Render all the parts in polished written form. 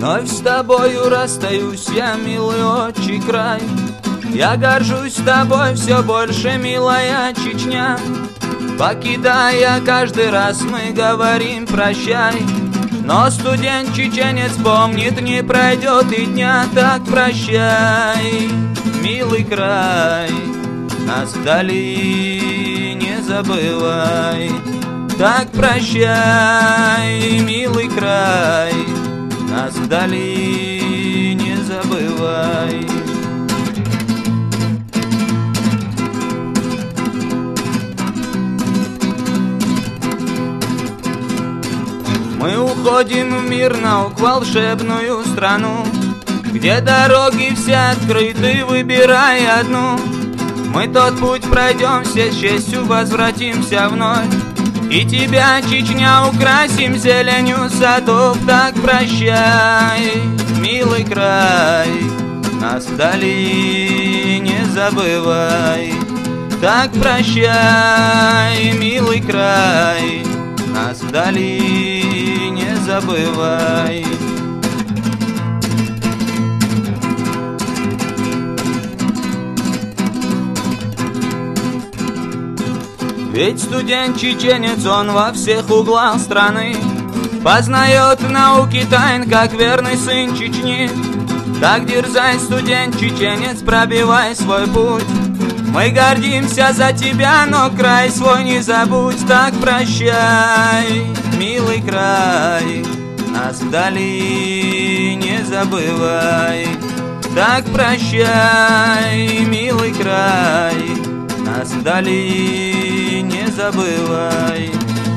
Вновь с тобою расстаюсь я, милый отчий край. Я горжусь тобой все больше, милая Чечня. Покидая каждый раз, мы говорим прощай. Но студент-чеченец помнит, не пройдет и дня. Так прощай, милый край, нас вдали не забывай. Так прощай, милый край, нас вдали не забывай. Мы уходим в мир, наук, волшебную страну, где дороги все открыты, выбирай одну. Мы тот путь пройдем, все с честью возвратимся вновь, и тебя, Чечня, украсим зеленью садов. Так прощай, милый край, нас вдали не забывай. Так прощай, милый край, нас вдали не забывай. Ведь студент-чеченец, он во всех углах страны познает науки тайн, как верный сын Чечни. Так дерзай, студент-чеченец, пробивай свой путь. Мы гордимся за тебя, но край свой не забудь. Так прощай, милый край, нас вдали не забывай. Так прощай, милый край, нас вдали не забывай.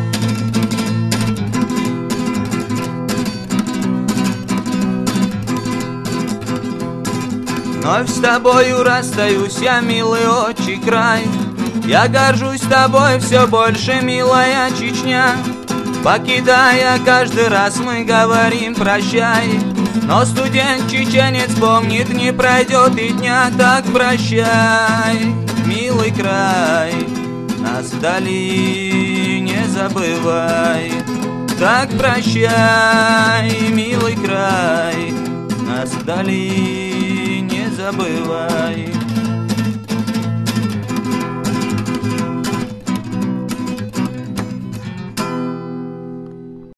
Вновь с тобою расстаюсь я, милый отчий край. Я горжусь тобой все больше, милая Чечня. Покидая каждый раз, мы говорим прощай. Но студент-чеченец помнит, не пройдет и дня. Так прощай, милый край, нас вдали не забывай. Так прощай, милый край, нас вдали не забывай.